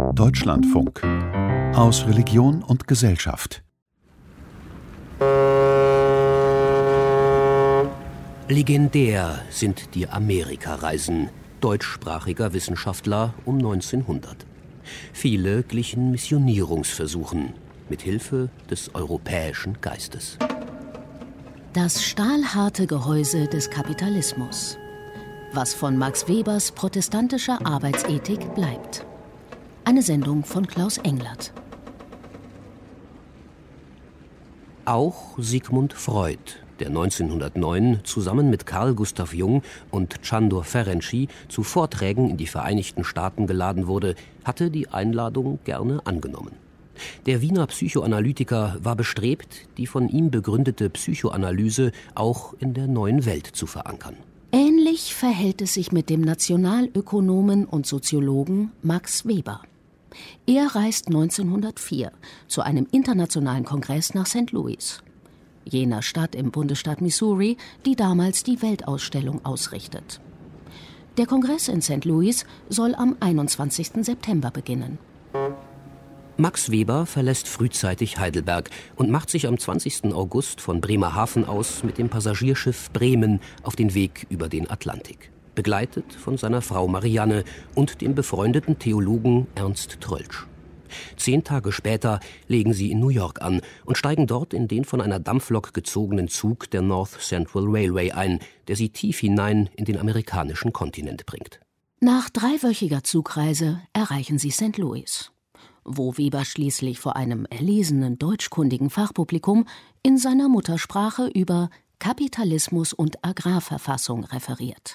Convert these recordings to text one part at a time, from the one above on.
Deutschlandfunk. Aus Religion und Gesellschaft. Legendär sind die Amerikareisen deutschsprachiger Wissenschaftler um 1900. Viele glichen Missionierungsversuchen mit Hilfe des europäischen Geistes. Das stahlharte Gehäuse des Kapitalismus. Was von Max Webers protestantischer Arbeitsethik bleibt. Eine Sendung von Klaus Englert. Auch Sigmund Freud, der 1909 zusammen mit Carl Gustav Jung und Sándor Ferenczi zu Vorträgen in die Vereinigten Staaten geladen wurde, hatte die Einladung gerne angenommen. Der Wiener Psychoanalytiker war bestrebt, die von ihm begründete Psychoanalyse auch in der neuen Welt zu verankern. Ähnlich verhält es sich mit dem Nationalökonomen und Soziologen Max Weber. Er reist 1904 zu einem internationalen Kongress nach St. Louis, jener Stadt im Bundesstaat Missouri, die damals die Weltausstellung ausrichtet. Der Kongress in St. Louis soll am 21. September beginnen. Max Weber verlässt frühzeitig Heidelberg und macht sich am 20. August von Bremerhaven aus mit dem Passagierschiff Bremen auf den Weg über den Atlantik, begleitet von seiner Frau Marianne und dem befreundeten Theologen Ernst Troeltsch. 10 Tage später legen sie in New York an und steigen dort in den von einer Dampflok gezogenen Zug der North Central Railway ein, der sie tief hinein in den amerikanischen Kontinent bringt. Nach 3-wöchiger Zugreise erreichen sie St. Louis, wo Weber schließlich vor einem erlesenen deutschkundigen Fachpublikum in seiner Muttersprache über Kapitalismus und Agrarverfassung referiert.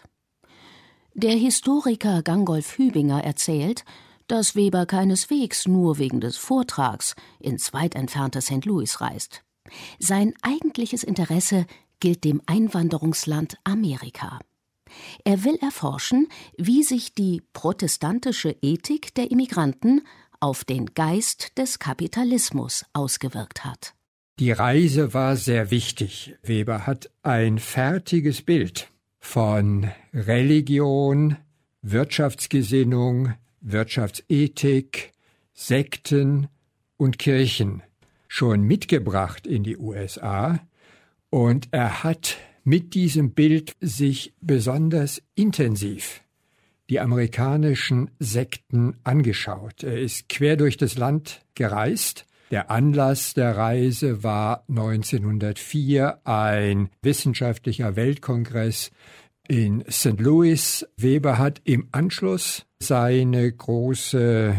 Der Historiker Gangolf Hübinger erzählt, dass Weber keineswegs nur wegen des Vortrags ins weit entfernte St. Louis reist. Sein eigentliches Interesse gilt dem Einwanderungsland Amerika. Er will erforschen, wie sich die protestantische Ethik der Immigranten auf den Geist des Kapitalismus ausgewirkt hat. Die Reise war sehr wichtig. Weber hat ein fertiges Bild von Religion, Wirtschaftsgesinnung, Wirtschaftsethik, Sekten und Kirchen schon mitgebracht in die USA, und er hat mit diesem Bild sich besonders intensiv die amerikanischen Sekten angeschaut. Er ist quer durch das Land gereist. Der Anlass der Reise war 1904 ein wissenschaftlicher Weltkongress in St. Louis. Weber hat im Anschluss seine große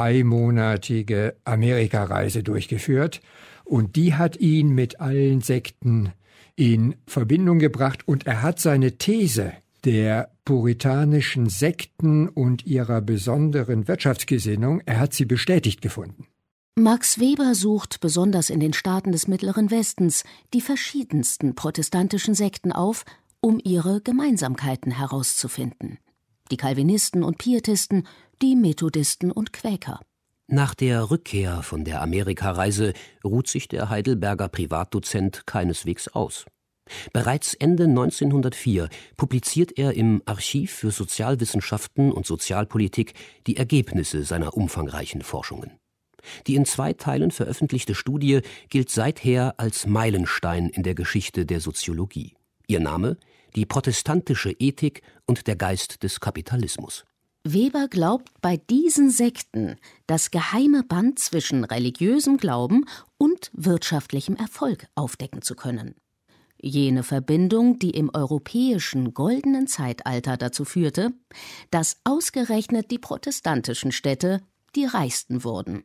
3-monatige Amerikareise durchgeführt, und die hat ihn mit allen Sekten in Verbindung gebracht, und er hat seine These der puritanischen Sekten und ihrer besonderen Wirtschaftsgesinnung, er hat sie bestätigt gefunden. Max Weber sucht besonders in den Staaten des Mittleren Westens die verschiedensten protestantischen Sekten auf, um ihre Gemeinsamkeiten herauszufinden. Die Calvinisten und Pietisten, die Methodisten und Quäker. Nach der Rückkehr von der Amerikareise ruht sich der Heidelberger Privatdozent keineswegs aus. Bereits Ende 1904 publiziert er im Archiv für Sozialwissenschaften und Sozialpolitik die Ergebnisse seiner umfangreichen Forschungen. Die in 2 Teilen veröffentlichte Studie gilt seither als Meilenstein in der Geschichte der Soziologie. Ihr Name: Die protestantische Ethik und der Geist des Kapitalismus. Weber glaubt, bei diesen Sekten das geheime Band zwischen religiösem Glauben und wirtschaftlichem Erfolg aufdecken zu können. Jene Verbindung, die im europäischen goldenen Zeitalter dazu führte, dass ausgerechnet die protestantischen Städte die reichsten wurden.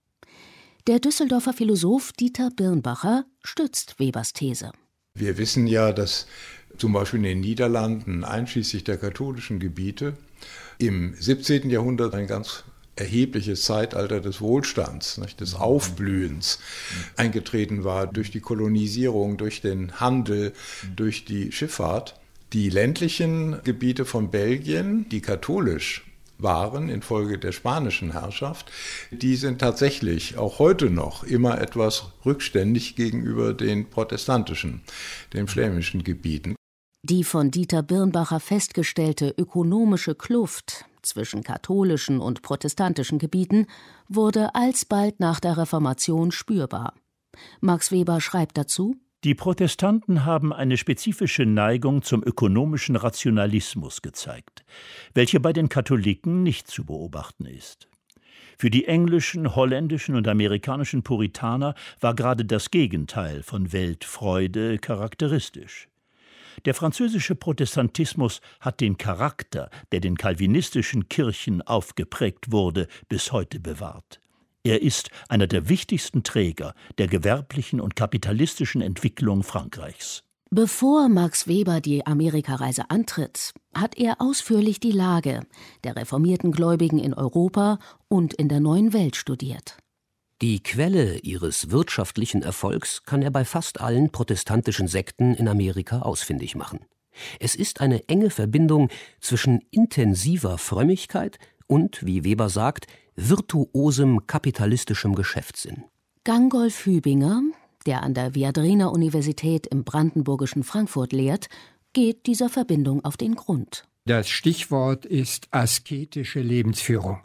Der Düsseldorfer Philosoph Dieter Birnbacher stützt Webers These. Wir wissen ja, dass zum Beispiel in den Niederlanden, einschließlich der katholischen Gebiete, im 17. Jahrhundert ein ganz erhebliches Zeitalter des Wohlstands, des Aufblühens eingetreten war durch die Kolonisierung, durch den Handel, durch die Schifffahrt. Die ländlichen Gebiete von Belgien, die katholisch waren infolge der spanischen Herrschaft, die sind tatsächlich auch heute noch immer etwas rückständig gegenüber den protestantischen, den flämischen Gebieten. Die von Dieter Birnbacher festgestellte ökonomische Kluft zwischen katholischen und protestantischen Gebieten wurde alsbald nach der Reformation spürbar. Max Weber schreibt dazu: Die Protestanten haben eine spezifische Neigung zum ökonomischen Rationalismus gezeigt, welche bei den Katholiken nicht zu beobachten ist. Für die englischen, holländischen und amerikanischen Puritaner war gerade das Gegenteil von Weltfreude charakteristisch. Der französische Protestantismus hat den Charakter, der den calvinistischen Kirchen aufgeprägt wurde, bis heute bewahrt. Er ist einer der wichtigsten Träger der gewerblichen und kapitalistischen Entwicklung Frankreichs. Bevor Max Weber die Amerikareise antritt, hat er ausführlich die Lage der reformierten Gläubigen in Europa und in der Neuen Welt studiert. Die Quelle ihres wirtschaftlichen Erfolgs kann er bei fast allen protestantischen Sekten in Amerika ausfindig machen. Es ist eine enge Verbindung zwischen intensiver Frömmigkeit und, wie Weber sagt, virtuosem kapitalistischem Geschäftssinn. Gangolf Hübinger, der an der Viadrina-Universität im brandenburgischen Frankfurt lehrt, geht dieser Verbindung auf den Grund. Das Stichwort ist asketische Lebensführung.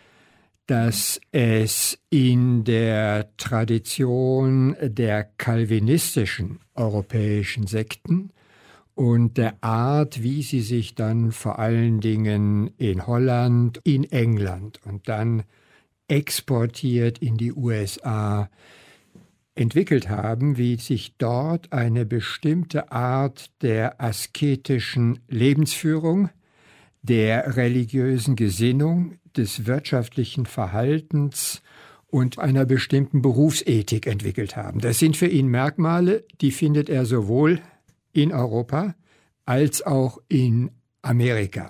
Dass es in der Tradition der calvinistischen europäischen Sekten und der Art, wie sie sich dann vor allen Dingen in Holland, in England und dann exportiert in die USA entwickelt haben, wie sich dort eine bestimmte Art der asketischen Lebensführung, der religiösen Gesinnung, des wirtschaftlichen Verhaltens und einer bestimmten Berufsethik entwickelt haben. Das sind für ihn Merkmale, die findet er sowohl in Europa als auch in Amerika.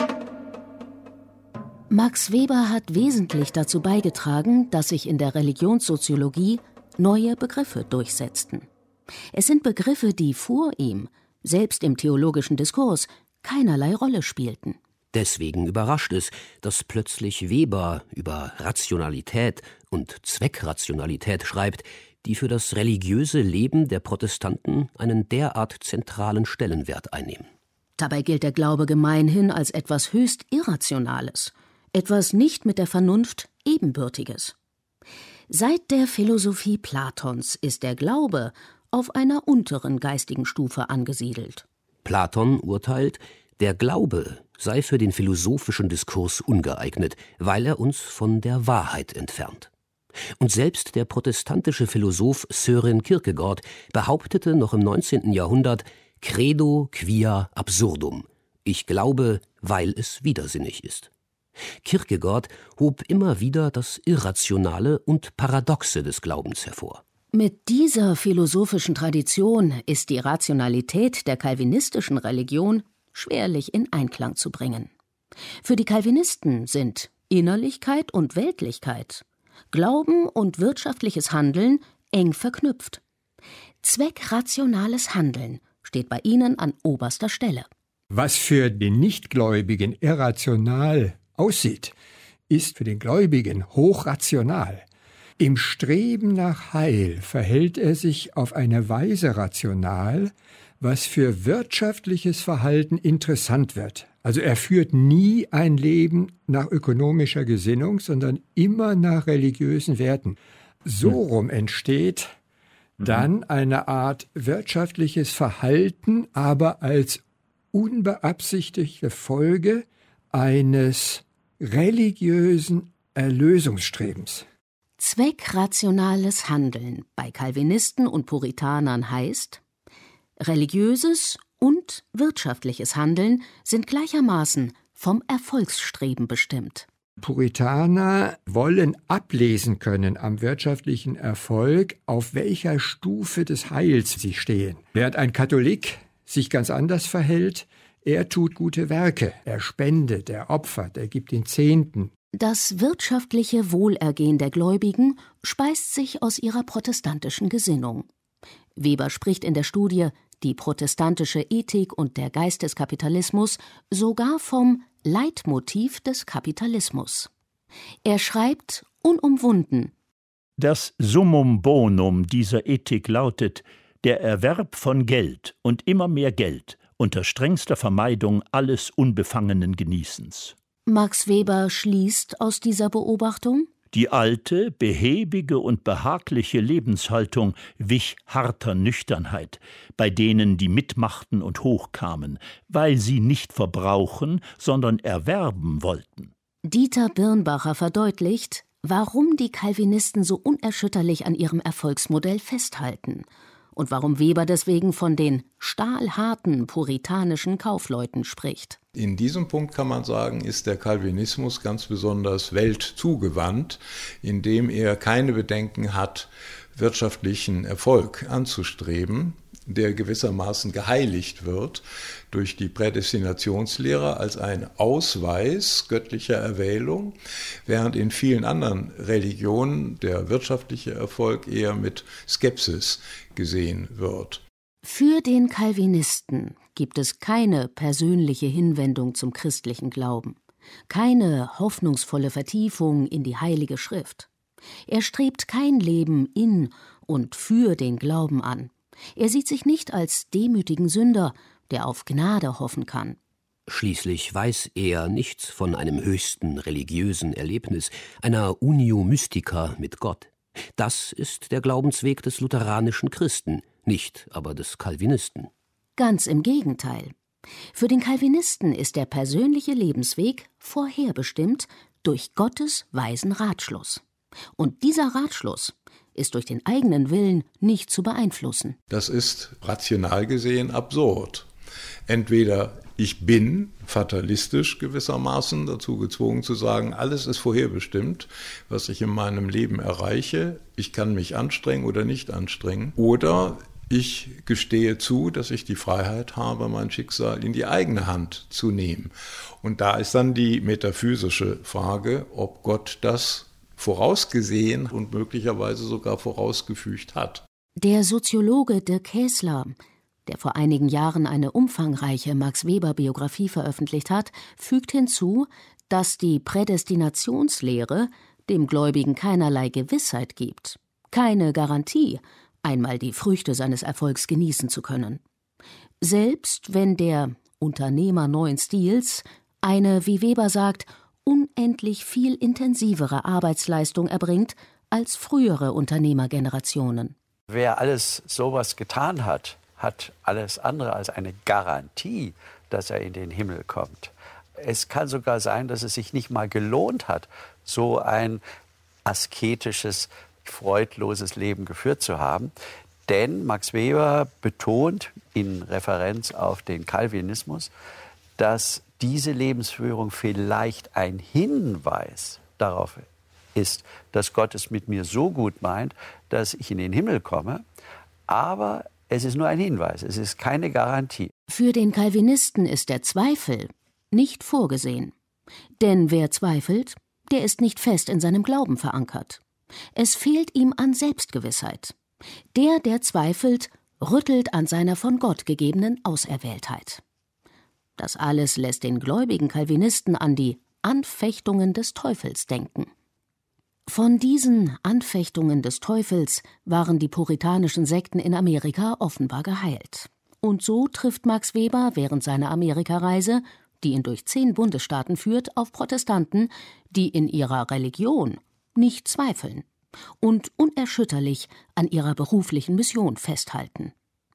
Max Weber hat wesentlich dazu beigetragen, dass sich in der Religionssoziologie neue Begriffe durchsetzten. Es sind Begriffe, die vor ihm, selbst im theologischen Diskurs, keinerlei Rolle spielten. Deswegen überrascht es, dass plötzlich Weber über Rationalität und Zweckrationalität schreibt, die für das religiöse Leben der Protestanten einen derart zentralen Stellenwert einnehmen. Dabei gilt der Glaube gemeinhin als etwas höchst Irrationales, etwas nicht mit der Vernunft Ebenbürtiges. Seit der Philosophie Platons ist der Glaube auf einer unteren geistigen Stufe angesiedelt. Platon urteilt, der Glaube sei für den philosophischen Diskurs ungeeignet, weil er uns von der Wahrheit entfernt. Und selbst der protestantische Philosoph Søren Kierkegaard behauptete noch im 19. Jahrhundert Credo quia absurdum, ich glaube, weil es widersinnig ist. Kierkegaard hob immer wieder das Irrationale und Paradoxe des Glaubens hervor. Mit dieser philosophischen Tradition ist die Rationalität der calvinistischen Religion schwerlich in Einklang zu bringen. Für die Calvinisten sind Innerlichkeit und Weltlichkeit, Glauben und wirtschaftliches Handeln eng verknüpft. Zweckrationales Handeln steht bei ihnen an oberster Stelle. Was für den Nichtgläubigen irrational aussieht, ist für den Gläubigen hochrational. Im Streben nach Heil verhält er sich auf eine Weise rational, was für wirtschaftliches Verhalten interessant wird. Also er führt nie ein Leben nach ökonomischer Gesinnung, sondern immer nach religiösen Werten. So rum entsteht dann eine Art wirtschaftliches Verhalten, aber als unbeabsichtigte Folge eines religiösen Erlösungsstrebens. Zweckrationales Handeln bei Calvinisten und Puritanern heißt, religiöses und wirtschaftliches Handeln sind gleichermaßen vom Erfolgsstreben bestimmt. Puritaner wollen ablesen können am wirtschaftlichen Erfolg, auf welcher Stufe des Heils sie stehen. Während ein Katholik sich ganz anders verhält, er tut gute Werke, er spendet, er opfert, er gibt den Zehnten. Das wirtschaftliche Wohlergehen der Gläubigen speist sich aus ihrer protestantischen Gesinnung. Weber spricht in der Studie Die protestantische Ethik und der Geist des Kapitalismus sogar vom Leitmotiv des Kapitalismus. Er schreibt unumwunden: Das Summum bonum dieser Ethik lautet der Erwerb von Geld und immer mehr Geld unter strengster Vermeidung alles unbefangenen Genießens. Max Weber schließt aus dieser Beobachtung: Die alte, behäbige und behagliche Lebenshaltung wich harter Nüchternheit, bei denen die mitmachten und hochkamen, weil sie nicht verbrauchen, sondern erwerben wollten. Dieter Birnbacher verdeutlicht, warum die Calvinisten so unerschütterlich an ihrem Erfolgsmodell festhalten und warum Weber deswegen von den stahlharten puritanischen Kaufleuten spricht. In diesem Punkt kann man sagen, ist der Calvinismus ganz besonders weltzugewandt, indem er keine Bedenken hat, wirtschaftlichen Erfolg anzustreben, der gewissermaßen geheiligt wird durch die Prädestinationslehre als ein Ausweis göttlicher Erwählung, während in vielen anderen Religionen der wirtschaftliche Erfolg eher mit Skepsis gesehen wird. Für den Calvinisten gibt es keine persönliche Hinwendung zum christlichen Glauben, keine hoffnungsvolle Vertiefung in die Heilige Schrift. Er strebt kein Leben in und für den Glauben an. Er sieht sich nicht als demütigen Sünder, der auf Gnade hoffen kann. Schließlich weiß er nichts von einem höchsten religiösen Erlebnis, einer Unio Mystica mit Gott. Das ist der Glaubensweg des lutheranischen Christen, nicht aber des Calvinisten. Ganz im Gegenteil. Für den Calvinisten ist der persönliche Lebensweg vorherbestimmt durch Gottes weisen Ratschluss. Und dieser Ratschluss ist durch den eigenen Willen nicht zu beeinflussen. Das ist rational gesehen absurd. Entweder ich bin fatalistisch gewissermaßen dazu gezwungen zu sagen, alles ist vorherbestimmt, was ich in meinem Leben erreiche, ich kann mich anstrengen oder nicht anstrengen, oder ich gestehe zu, dass ich die Freiheit habe, mein Schicksal in die eigene Hand zu nehmen. Und da ist dann die metaphysische Frage, ob Gott das vorausgesehen und möglicherweise sogar vorausgefügt hat. Der Soziologe Dirk Häsler, der vor einigen Jahren eine umfangreiche Max-Weber-Biografie veröffentlicht hat, fügt hinzu, dass die Prädestinationslehre dem Gläubigen keinerlei Gewissheit gibt, keine Garantie, einmal die Früchte seines Erfolgs genießen zu können. Selbst wenn der Unternehmer neuen Stils eine, wie Weber sagt, unendlich viel intensivere Arbeitsleistung erbringt als frühere Unternehmergenerationen. Wer alles sowas getan hat, hat alles andere als eine Garantie, dass er in den Himmel kommt. Es kann sogar sein, dass es sich nicht mal gelohnt hat, so ein asketisches, freudloses Leben geführt zu haben. Denn Max Weber betont in Referenz auf den Calvinismus, dass diese Lebensführung vielleicht ein Hinweis darauf ist, dass Gott es mit mir so gut meint, dass ich in den Himmel komme. Aber es ist nur ein Hinweis, es ist keine Garantie. Für den Calvinisten ist der Zweifel nicht vorgesehen. Denn wer zweifelt, der ist nicht fest in seinem Glauben verankert. Es fehlt ihm an Selbstgewissheit. Der zweifelt, rüttelt an seiner von Gott gegebenen Auserwähltheit. Das alles lässt den gläubigen Calvinisten an die Anfechtungen des Teufels denken. Von diesen Anfechtungen des Teufels waren die puritanischen Sekten in Amerika offenbar geheilt. Und so trifft Max Weber während seiner Amerikareise, die ihn durch 10 Bundesstaaten führt, auf Protestanten, die in ihrer Religion nicht zweifeln und unerschütterlich an ihrer beruflichen Mission festhalten.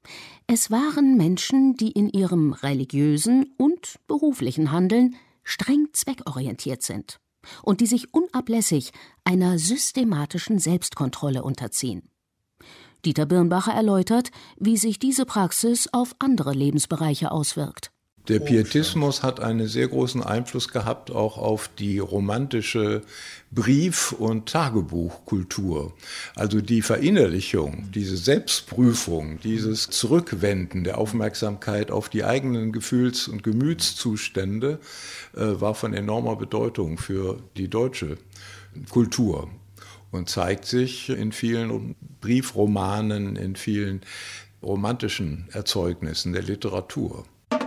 Es waren Menschen, die in ihrem religiösen und beruflichen Handeln streng zweckorientiert sind und die sich unablässig einer systematischen Selbstkontrolle unterziehen. Dieter Birnbacher erläutert, wie sich diese Praxis auf andere Lebensbereiche auswirkt. Der Pietismus hat einen sehr großen Einfluss gehabt auch auf die romantische Brief- und Tagebuchkultur. Also die Verinnerlichung, diese Selbstprüfung, dieses Zurückwenden der Aufmerksamkeit auf die eigenen Gefühls- und Gemütszustände war von enormer Bedeutung für die deutsche Kultur und zeigt sich in vielen Briefromanen, in vielen romantischen Erzeugnissen der Literatur.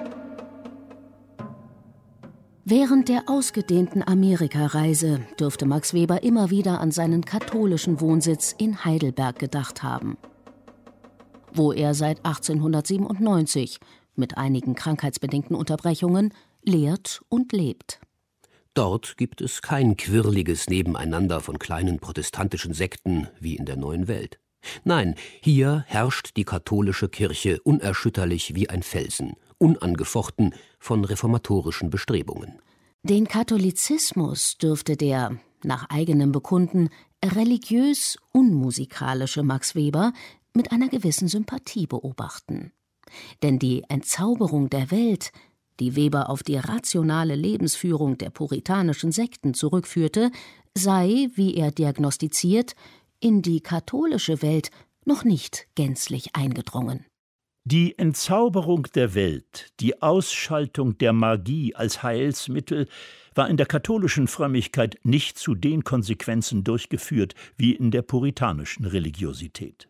Während der ausgedehnten Amerikareise dürfte Max Weber immer wieder an seinen katholischen Wohnsitz in Heidelberg gedacht haben, wo er seit 1897 mit einigen krankheitsbedingten Unterbrechungen, lehrt und lebt. Dort gibt es kein quirliges Nebeneinander von kleinen protestantischen Sekten wie in der Neuen Welt. Nein, hier herrscht die katholische Kirche unerschütterlich wie ein Felsen, unangefochten von reformatorischen Bestrebungen. Den Katholizismus dürfte der, nach eigenem Bekunden, religiös unmusikalische Max Weber mit einer gewissen Sympathie beobachten. Denn die Entzauberung der Welt, die Weber auf die rationale Lebensführung der puritanischen Sekten zurückführte, sei, wie er diagnostiziert, in die katholische Welt noch nicht gänzlich eingedrungen. Die Entzauberung der Welt, die Ausschaltung der Magie als Heilsmittel, war in der katholischen Frömmigkeit nicht zu den Konsequenzen durchgeführt wie in der puritanischen Religiosität.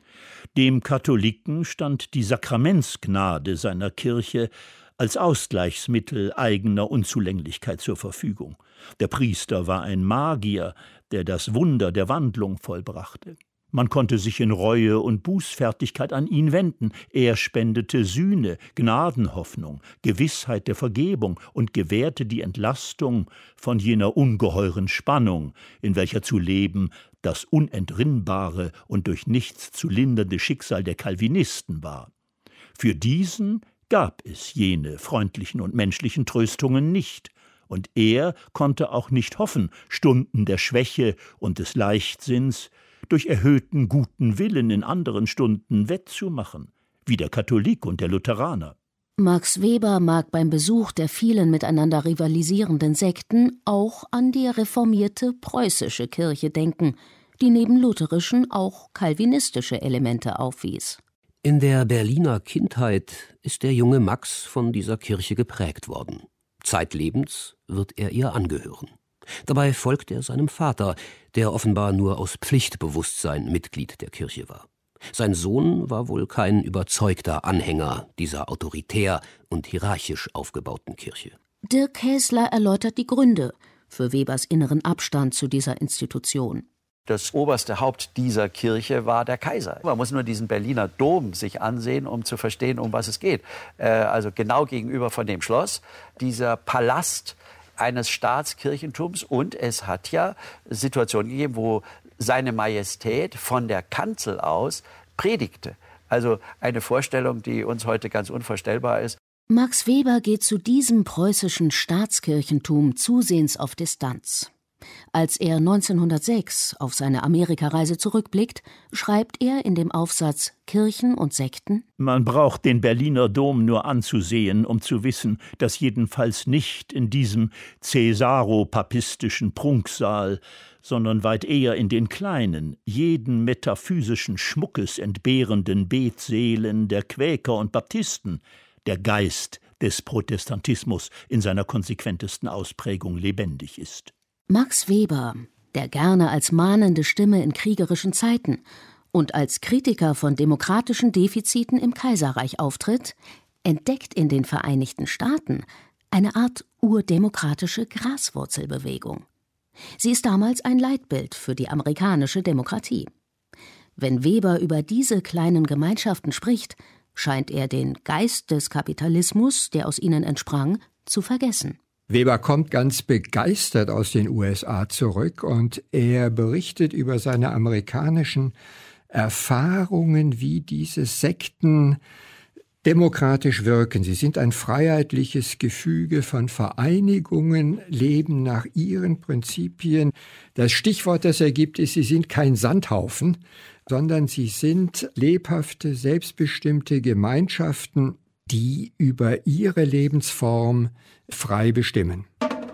Dem Katholiken stand die Sakramentsgnade seiner Kirche als Ausgleichsmittel eigener Unzulänglichkeit zur Verfügung. Der Priester war ein Magier, der das Wunder der Wandlung vollbrachte. Man konnte sich in Reue und Bußfertigkeit an ihn wenden. Er spendete Sühne, Gnadenhoffnung, Gewissheit der Vergebung und gewährte die Entlastung von jener ungeheuren Spannung, in welcher zu leben das unentrinnbare und durch nichts zu lindernde Schicksal der Calvinisten war. Für diesen gab es jene freundlichen und menschlichen Tröstungen nicht, und er konnte auch nicht hoffen, Stunden der Schwäche und des Leichtsinns durch erhöhten guten Willen in anderen Stunden wettzumachen, wie der Katholik und der Lutheraner. Max Weber mag beim Besuch der vielen miteinander rivalisierenden Sekten auch an die reformierte preußische Kirche denken, die neben lutherischen auch calvinistische Elemente aufwies. In der Berliner Kindheit ist der junge Max von dieser Kirche geprägt worden. Zeitlebens wird er ihr angehören. Dabei folgt er seinem Vater, der offenbar nur aus Pflichtbewusstsein Mitglied der Kirche war. Sein Sohn war wohl kein überzeugter Anhänger dieser autoritär und hierarchisch aufgebauten Kirche. Dirk Häsler erläutert die Gründe für Webers inneren Abstand zu dieser Institution. Das oberste Haupt dieser Kirche war der Kaiser. Man muss nur diesen Berliner Dom sich ansehen, um zu verstehen, um was es geht. Also genau gegenüber von dem Schloss, dieser Palast eines Staatskirchentums. Und es hat ja Situationen gegeben, wo seine Majestät von der Kanzel aus predigte. Also eine Vorstellung, die uns heute ganz unvorstellbar ist. Max Weber geht zu diesem preußischen Staatskirchentum zusehends auf Distanz. Als er 1906 auf seine Amerikareise zurückblickt, schreibt er in dem Aufsatz Kirchen und Sekten: Man braucht den Berliner Dom nur anzusehen, um zu wissen, dass jedenfalls nicht in diesem cäsaro-papistischen Prunksaal, sondern weit eher in den kleinen, jeden metaphysischen Schmuckes entbehrenden Betsälen der Quäker und Baptisten der Geist des Protestantismus in seiner konsequentesten Ausprägung lebendig ist. Max Weber, der gerne als mahnende Stimme in kriegerischen Zeiten und als Kritiker von demokratischen Defiziten im Kaiserreich auftritt, entdeckt in den Vereinigten Staaten eine Art urdemokratische Graswurzelbewegung. Sie ist damals ein Leitbild für die amerikanische Demokratie. Wenn Weber über diese kleinen Gemeinschaften spricht, scheint er den Geist des Kapitalismus, der aus ihnen entsprang, zu vergessen. Weber kommt ganz begeistert aus den USA zurück und er berichtet über seine amerikanischen Erfahrungen, wie diese Sekten demokratisch wirken. Sie sind ein freiheitliches Gefüge von Vereinigungen, leben nach ihren Prinzipien. Das Stichwort, das er gibt, ist, sie sind kein Sandhaufen, sondern sie sind lebhafte, selbstbestimmte Gemeinschaften, die über ihre Lebensform frei bestimmen.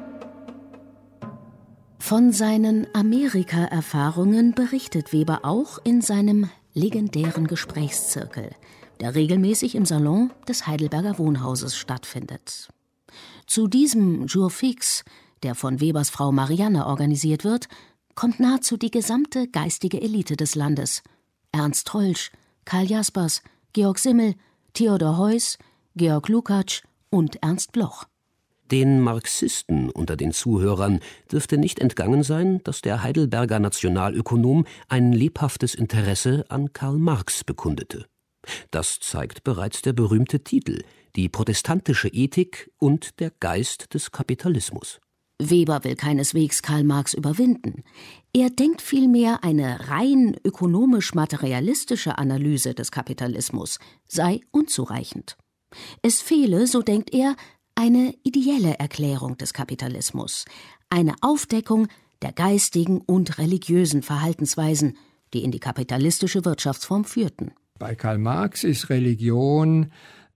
Von seinen Amerika-Erfahrungen berichtet Weber auch in seinem legendären Gesprächszirkel, der regelmäßig im Salon des Heidelberger Wohnhauses stattfindet. Zu diesem Jour fix, der von Webers Frau Marianne organisiert wird, kommt nahezu die gesamte geistige Elite des Landes. Ernst Troeltsch, Karl Jaspers, Georg Simmel, Theodor Heuss, Georg Lukács und Ernst Bloch. Den Marxisten unter den Zuhörern dürfte nicht entgangen sein, dass der Heidelberger Nationalökonom ein lebhaftes Interesse an Karl Marx bekundete. Das zeigt bereits der berühmte Titel: Die protestantische Ethik und der Geist des Kapitalismus. Weber will keineswegs Karl Marx überwinden. Er denkt vielmehr, eine rein ökonomisch-materialistische Analyse des Kapitalismus sei unzureichend. Es fehle, so denkt er, eine ideelle Erklärung des Kapitalismus, eine Aufdeckung der geistigen und religiösen Verhaltensweisen, die in die kapitalistische Wirtschaftsform führten. Bei Karl Marx ist Religion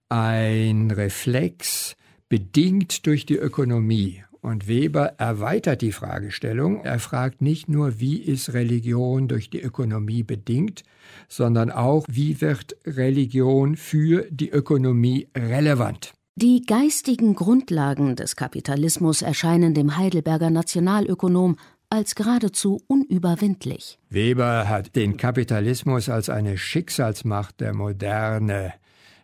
ein Reflex, bedingt durch die Ökonomie. Und Weber erweitert die Fragestellung. Er fragt nicht nur, wie ist Religion durch die Ökonomie bedingt, sondern auch, wie wird Religion für die Ökonomie relevant. Die geistigen Grundlagen des Kapitalismus erscheinen dem Heidelberger Nationalökonom als geradezu unüberwindlich. Weber hat den Kapitalismus als eine Schicksalsmacht der Moderne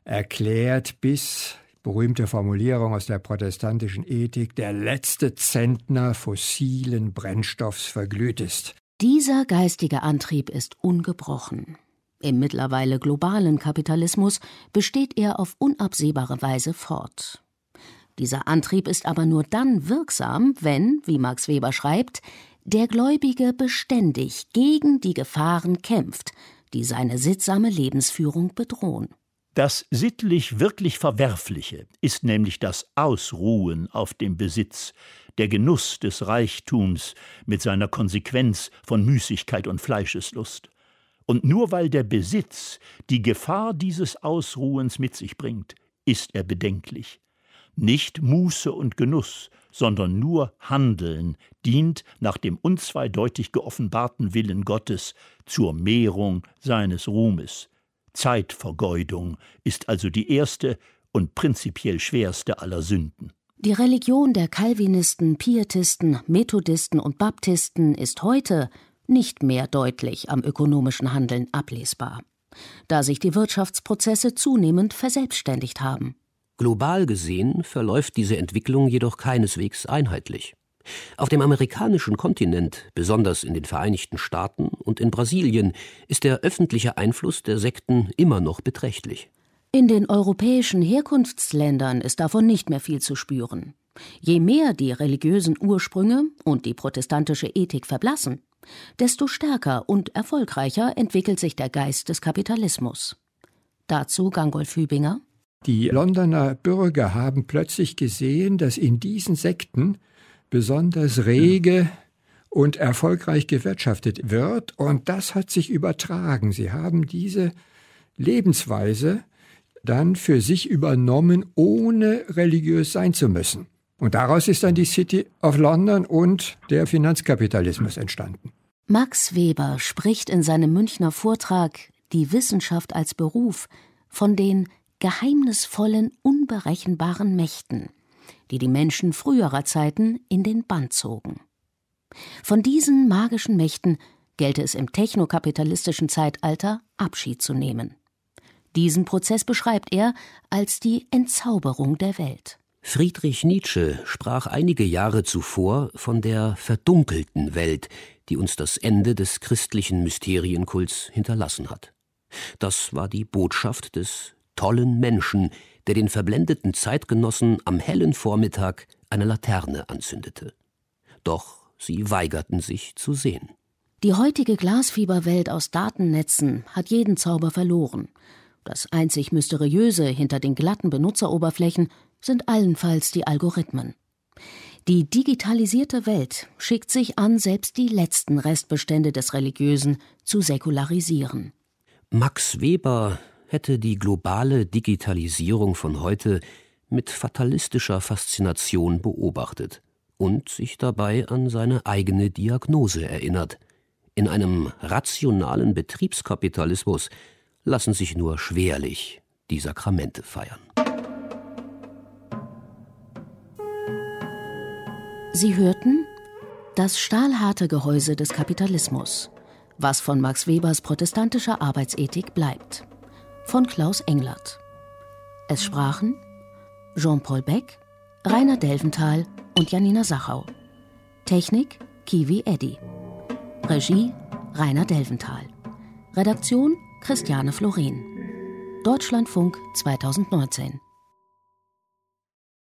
erklärt, bis, berühmte Formulierung aus der protestantischen Ethik, der letzte Zentner fossilen Brennstoffs verglüht ist. Dieser geistige Antrieb ist ungebrochen. Im mittlerweile globalen Kapitalismus besteht er auf unabsehbare Weise fort. Dieser Antrieb ist aber nur dann wirksam, wenn, wie Max Weber schreibt, der Gläubige beständig gegen die Gefahren kämpft, die seine sittsame Lebensführung bedrohen. Das sittlich wirklich Verwerfliche ist nämlich das Ausruhen auf dem Besitz, der Genuss des Reichtums mit seiner Konsequenz von Müßigkeit und Fleischeslust. Und nur weil der Besitz die Gefahr dieses Ausruhens mit sich bringt, ist er bedenklich. Nicht Muße und Genuss, sondern nur Handeln dient nach dem unzweideutig geoffenbarten Willen Gottes zur Mehrung seines Ruhmes. Zeitvergeudung ist also die erste und prinzipiell schwerste aller Sünden. Die Religion der Calvinisten, Pietisten, Methodisten und Baptisten ist heute nicht mehr deutlich am ökonomischen Handeln ablesbar, da sich die Wirtschaftsprozesse zunehmend verselbstständigt haben. Global gesehen verläuft diese Entwicklung jedoch keineswegs einheitlich. Auf dem amerikanischen Kontinent, besonders in den Vereinigten Staaten und in Brasilien, ist der öffentliche Einfluss der Sekten immer noch beträchtlich. In den europäischen Herkunftsländern ist davon nicht mehr viel zu spüren. Je mehr die religiösen Ursprünge und die protestantische Ethik verblassen, desto stärker und erfolgreicher entwickelt sich der Geist des Kapitalismus. Dazu Gangolf Hübinger. Die Londoner Bürger haben plötzlich gesehen, dass in diesen Sekten besonders rege und erfolgreich gewirtschaftet wird, und das hat sich übertragen. Sie haben diese Lebensweise dann für sich übernommen, ohne religiös sein zu müssen. Und daraus ist dann die City of London und der Finanzkapitalismus entstanden. Max Weber spricht in seinem Münchner Vortrag »Die Wissenschaft als Beruf« von den geheimnisvollen, unberechenbaren Mächten, die die Menschen früherer Zeiten in den Bann zogen. Von diesen magischen Mächten gelte es im technokapitalistischen Zeitalter Abschied zu nehmen. Diesen Prozess beschreibt er als die Entzauberung der Welt. Friedrich Nietzsche sprach einige Jahre zuvor von der verdunkelten Welt, die uns das Ende des christlichen Mysterienkults hinterlassen hat. Das war die Botschaft des tollen Menschen, der den verblendeten Zeitgenossen am hellen Vormittag eine Laterne anzündete. Doch sie weigerten sich zu sehen. Die heutige Glasfieberwelt aus Datennetzen hat jeden Zauber verloren. Das einzig Mysteriöse hinter den glatten Benutzeroberflächen sind allenfalls die Algorithmen. Die digitalisierte Welt schickt sich an, selbst die letzten Restbestände des Religiösen zu säkularisieren. Max Weber hätte die globale Digitalisierung von heute mit fatalistischer Faszination beobachtet und sich dabei an seine eigene Diagnose erinnert. In einem rationalen Betriebskapitalismus lassen sich nur schwerlich die Sakramente feiern. Sie hörten »Das stahlharte Gehäuse des Kapitalismus«, was von Max Webers protestantischer Arbeitsethik bleibt, von Klaus Englert. Es sprachen Jean-Paul Beck, Rainer Delventhal und Janina Sachau. Technik Kiwi Eddy. Regie Rainer Delventhal. Redaktion Christiane Florin. Deutschlandfunk 2019